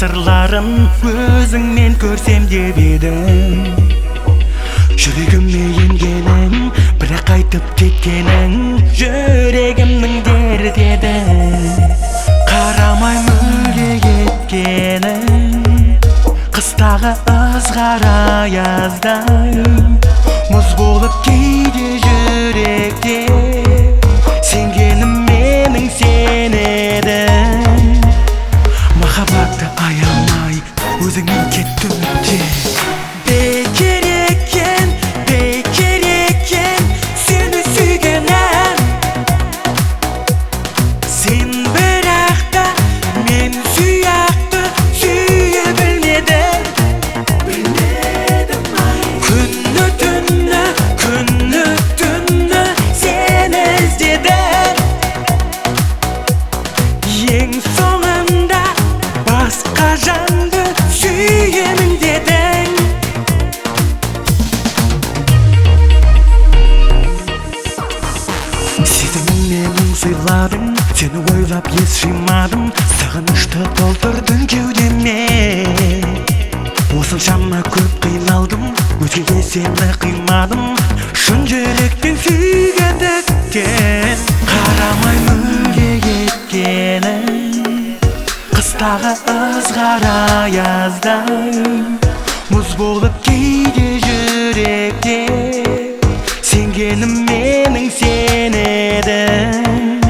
сырларын өзіңмен көрсем деп едім. Жүрегіме енгенің, бірақ қайтып кеткенің жүрегімнің дерт еді. Қарамай мүлде кеткенің, қыстағы ызғар аяздай мұз болып кейде жүректе. Сенгенім менің сен едің. Махаббатты аямай өзіңмен кеттім де. Бекер екен сені сүйгенім. Сен бірақ та мен сияқты сүйе білмедім. Күні түні сені іздедім. Ең соңында басқа жанды сүйемін дедің. Сезіміммен сыйладың, сені ойлап ес жимадым. Сағынышты толтырдың кеудеме. Осыншама көп қиналдым, өзгеге сені қимадым. Шын жүректен сүйгендіктен қарамай мүлде кеткенің, қыстағы ызғар аяздай мұз болып кейде жүректе. Сенгенім менің сен едің.